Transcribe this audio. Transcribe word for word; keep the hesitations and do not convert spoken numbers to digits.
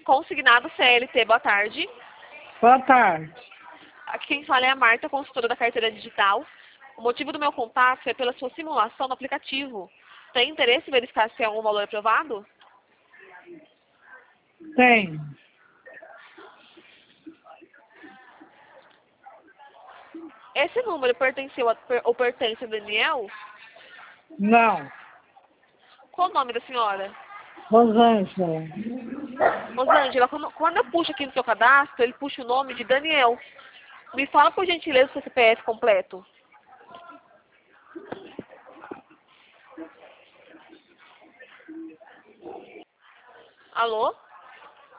Consignado C L T, boa tarde. Boa tarde. Aqui quem fala é a Marta, consultora da carteira digital. O motivo do meu contato é pela sua simulação no aplicativo. Tem interesse em verificar se é um valor aprovado? Tem. Esse número pertenceu a, per, ou pertence a Daniel? Não. Qual o nome da senhora? Rosângela. Rosângela, quando, quando eu puxo aqui no seu cadastro, ele puxa o nome de Daniel. Me fala, por gentileza, o seu C P F completo. Alô?